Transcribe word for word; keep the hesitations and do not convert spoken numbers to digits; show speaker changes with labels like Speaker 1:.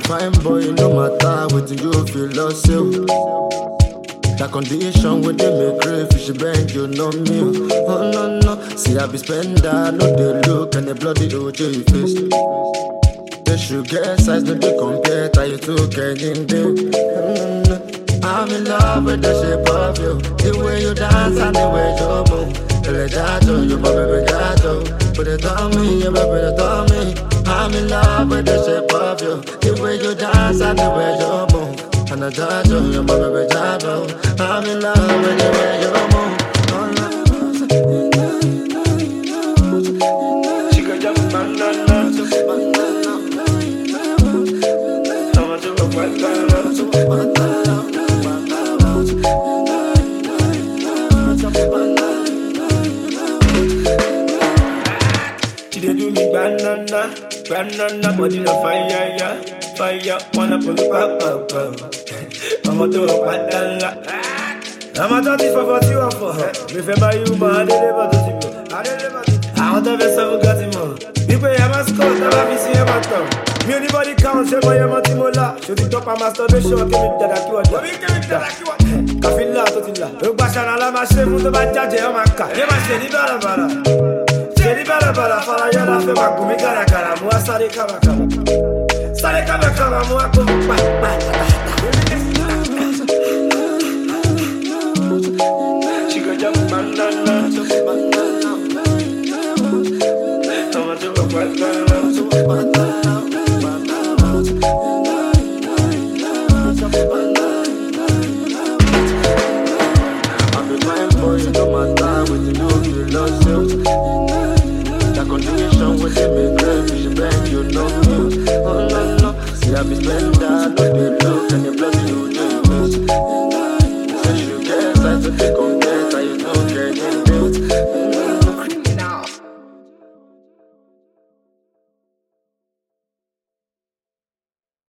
Speaker 1: fine boy, no matter what you feel lost you. That condition where they make crave, if she bend, you know me. Oh no no, see I be spender, no they look and the bloody O J face. They should get size, no they compare, tie you to getting them. I'm in love with the shape of you, the way you dance and the way you move. Tell it that you my baby gato, put it on me, you put it on me. I'm in love with the shape of you, the way you dance and the way you move. And I got you, you're my baby gato. I'm in love with the way you move. She could jump banana, I'ma do a wet banana. She dey do me banana, banana body na fire, yeah, fire. Wanna pull it up, up, up. I'ma do a banana. I'ma do it for forty one for her. Remember you, man, I deliver to you. I deliver to you. I want to have some got him on. People, I'm a scout, I'm a busy, I'm a town. Me anybody count, say boy, I'm a timola. Show the top, I'm a masturbation, give me that I want. Give me that I want. Kafila, totila. Look back, I'm a chef, I'm a judge, I'm a cat. You must say, bala bala. Say, bala bala, fala, you're not a gumi, gara gara, mua, sari, kama kama. Sari, kama kama, mua, kama, ba, ba, she go jump banana, jump banana. I'ma do a wet banana, do a banana, banana. I'm the fine boy, no matter what you do, you lost you. That condition with them make crave, she bend, you know me. Oh no no, see I be spender, no